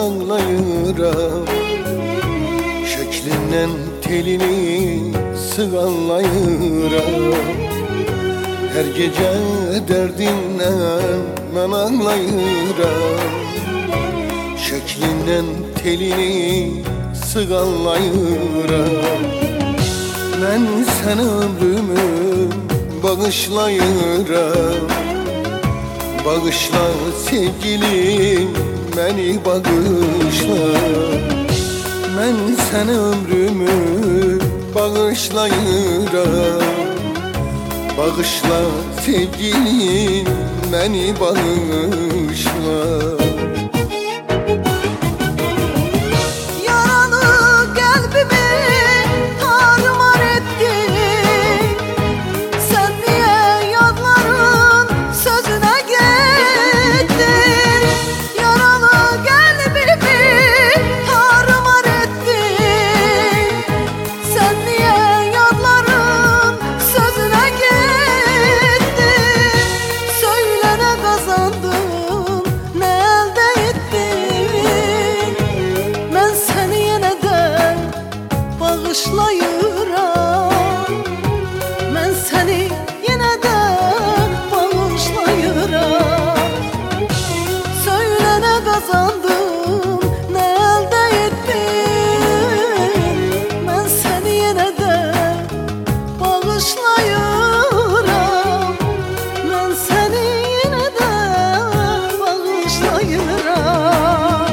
ağlayıram. Şeklinden telini sığallayıram. Her gece derdinden ben ağlayıram. Şeklinden telini sığallayıram. Ben sana ömrümü bağışlayıram. Bağışla sevgilim, beni bağışla. Ben sana ömrümü bağışlayıram. Bağışla sevgilim, beni bağışla. Ben seni yine de bağışlayıram. Söyle ne kazandım, ne elde ettim. Ben seni yine de bağışlayıram. Ben seni yine de bağışlayıram.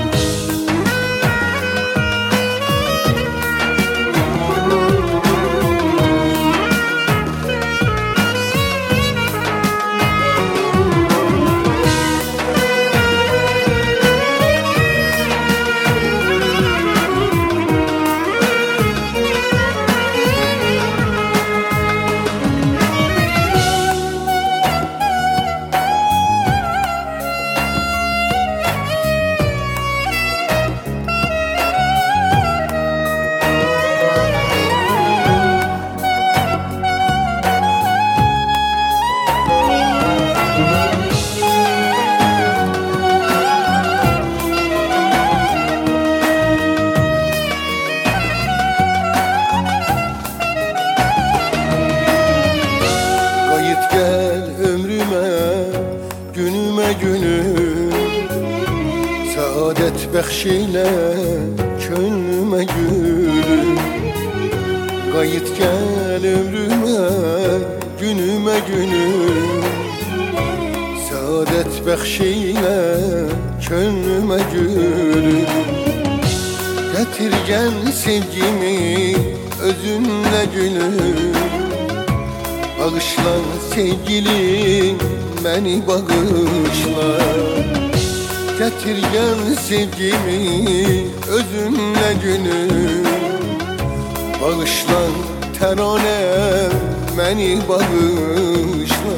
Gel ömrüme, günüme günüm, saadet bəxşeyle könlüme gülüm. Qayıt gel ömrüme, günüme günüm, saadet bəxşeyle könlüme gülüm. Getir gel sevgimi özünle gülüm. Bağışla sevgilim, beni bağışla. Getir gel sevgimi özünle günüm. Bağışla teranem, beni bağışla.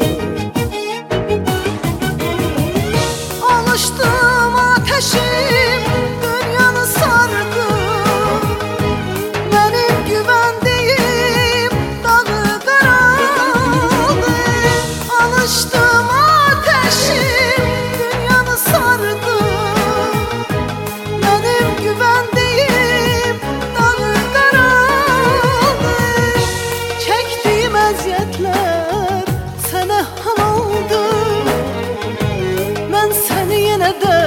Alıştım ateşim, dünyanı sardı. Benim güvendiğim dağı karaldı. Alıştım ateşim, dünyanı sardı. Benim güvendiğim dağı karaldı. Çektiğim eziyetler sana ham oldu. Ben seni yine de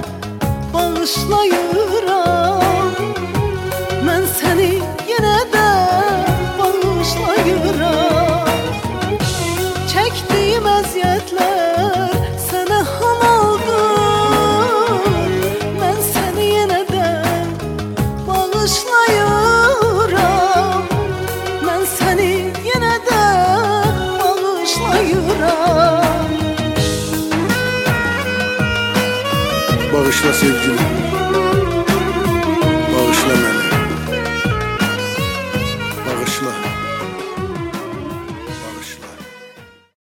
bağışlayıram. Ben seni yine de bağışlayıram. Çektiğim eziyetler sana ham oldu. Ben seni yine de bağışlayıram. Ben seni yine de bağışlayıram. Bağışla sevgilim,